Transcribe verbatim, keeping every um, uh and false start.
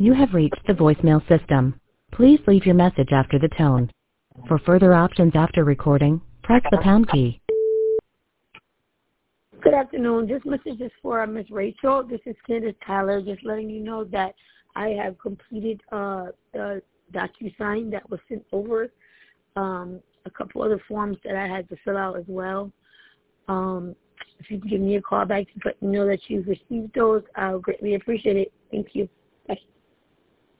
You have reached the voicemail system. Please leave your message after the tone. For further options after recording, press the pound key. Good afternoon. This message is for uh, Miss Rachel. This is Candace Tyler, just letting you know that I have completed uh, the DocuSign that was sent over. Um, a couple other forms that I had to fill out as well. Um, if you can give me a call back to let me know that you've received those, I'll greatly appreciate it. Thank you. Bye.